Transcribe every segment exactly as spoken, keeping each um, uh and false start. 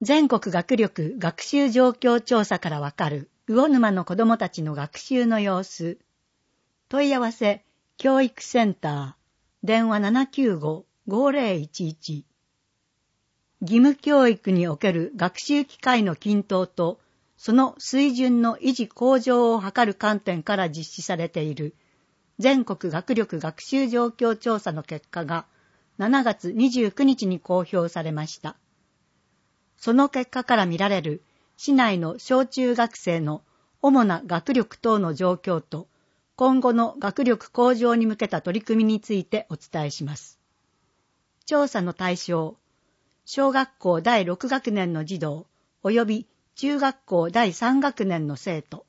全国学力学習状況調査からわかる魚沼の子どもたちの学習の様子。問い合わせ教育センター電話 ななきゅうご ごぜろいちいち。義務教育における学習機会の均等とその水準の維持向上を図る観点から実施されている全国学力学習状況調査の結果がしちがつにじゅうくにちに公表されました。その結果から見られる市内の小中学生の主な学力等の状況と今後の学力向上に向けた取り組みについてお伝えします。調査の対象、小学校だいろくがくねんの児童及び中学校だいさんがくねんの生徒。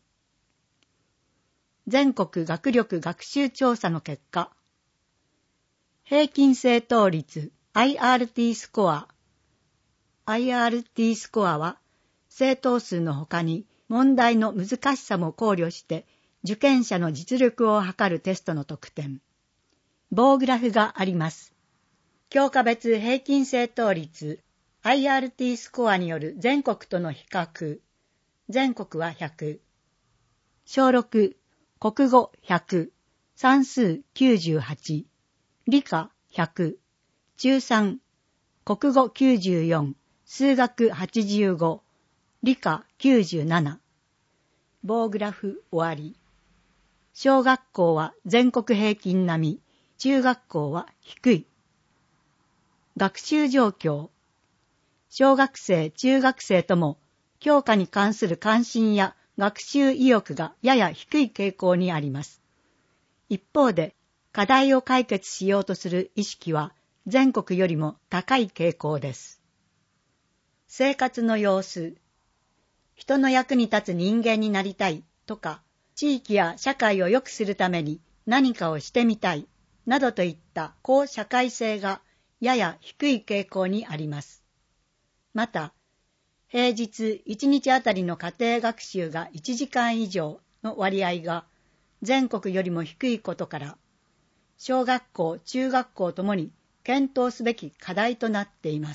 全国学力学習調査の結果、平均正答率 アイアールティー スコア。アイアールティー スコアは、正答数の他に問題の難しさも考慮して受験者の実力を測るテストの得点。棒グラフがあります。教科別平均正答率 アイアールティー スコアによる全国との比較。全国はひゃく。小ろく、国語ひゃく、算数きゅうじゅうはち、理科ひゃく、中さん、国語きゅうじゅうよん、数学はちじゅうご、理科きゅうじゅうなな。棒グラフ終わり。小学校は全国平均並み、中学校は低い。学習状況。小学生、中学生とも教科に関する関心や学習意欲がやや低い傾向にあります。一方で、課題を解決しようとする意識は全国よりも高い傾向です。生活の様子。人の役に立つ人間になりたいとか、地域や社会を良くするために何かをしてみたいなどといった公社会性がやや低い傾向にあります。また、平日いちにちあたりの家庭学習がいちじかん以上の割合が全国よりも低いことから、小学校、中学校ともに検討すべき課題となっています。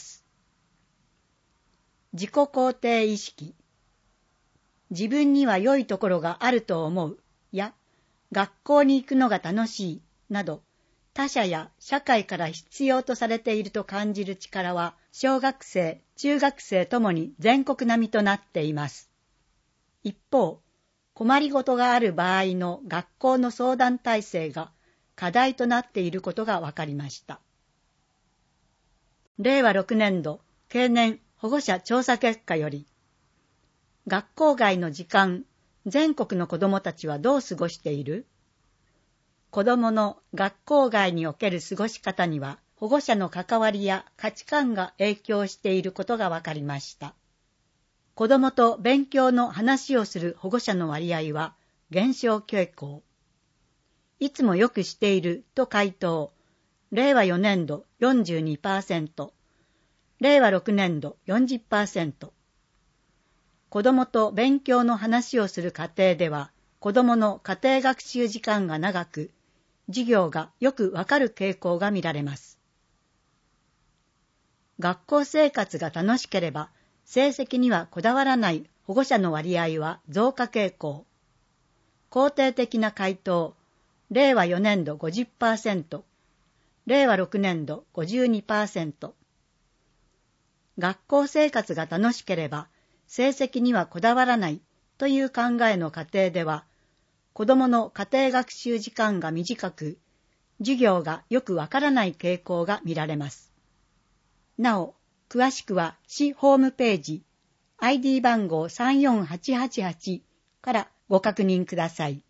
自己肯定意識。自分には良いところがあると思うや、学校に行くのが楽しいなど、他者や社会から必要とされていると感じる力は、小学生、中学生ともに全国並みとなっています。一方、困りごとがある場合の学校の相談体制が課題となっていることが分かりました。れいわろくねんど経年保護者調査結果より、学校外の時間、全国の子どもたちはどう過ごしている？子どもの学校外における過ごし方には、保護者の関わりや価値観が影響していることが分かりました。子どもと勉強の話をする保護者の割合は減少傾向。いつもよくしていると回答。れいわよねんど よんじゅうにパーセント、れいわろくねんど よんじゅっパーセント。子どもと勉強の話をする家庭では、子どもの家庭学習時間が長く、授業がよくわかる傾向が見られます。学校生活が楽しければ、成績にはこだわらない保護者の割合は増加傾向。肯定的な回答、れいわよねんど ごじゅっパーセント、れいわろくねんど ごじゅうにパーセント。学校生活が楽しければ、成績にはこだわらないという考えの家庭では、子どもの家庭学習時間が短く、授業がよくわからない傾向が見られます。なお、詳しくは市ホームページ、アイディー 番号さんよんはちはちはちからご確認ください。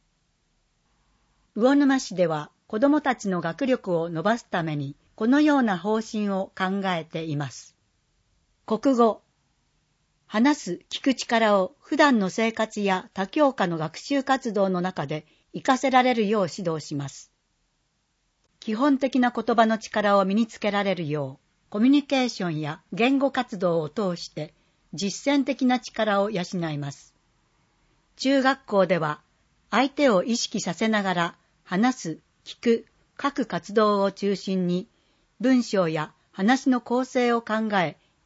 魚沼市では子どもたちの学力を伸ばすためにこのような方針を考えています。国語。話す、聞く力を普段の生活や他教科の学習活動の中で活かせられるよう指導します。基本的な言葉の力を身につけられるよう、コミュニケーションや言語活動を通して実践的な力を養います。中学校では相手を意識させながら話す、聞く、書く活動を中心に文章や話の構成を考え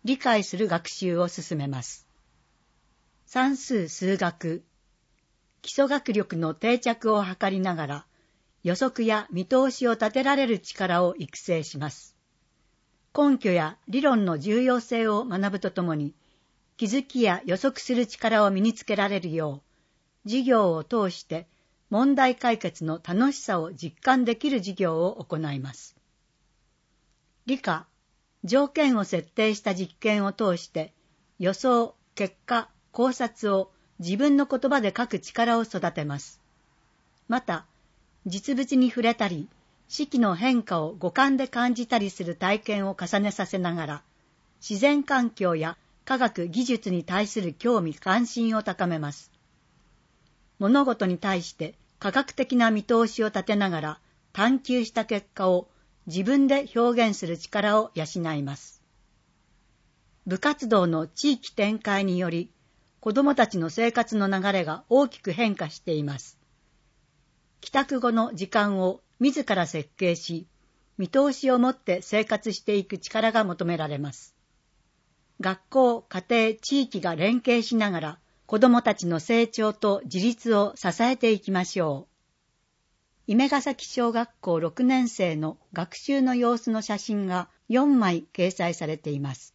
理解する学習を進めます。算数・数学、基礎学力の定着を図りながら、予測や見通しを立てられる力を育成します。根拠や理論の重要性を学ぶとともに、気づきや予測する力を身につけられるよう、授業を通して問題解決の楽しさを実感できる授業を行います。理科、条件を設定した実験を通して、予想、結果、考察を自分の言葉で書く力を育てます。また、実物に触れたり、四季の変化を五感で感じたりする体験を重ねさせながら、自然環境や科学技術に対する興味関心を高めます。物事に対して科学的な見通しを立てながら探求した結果を自分で表現する力を養います。部活動の地域展開により、子どもたちの生活の流れが大きく変化しています。帰宅後の時間を自ら設計し、見通しを持って生活していく力が求められます。学校、家庭、地域が連携しながら、子どもたちの成長と自立を支えていきましょう。夢ヶ崎小学校ろくねん生の学習の様子の写真がよんまい掲載されています。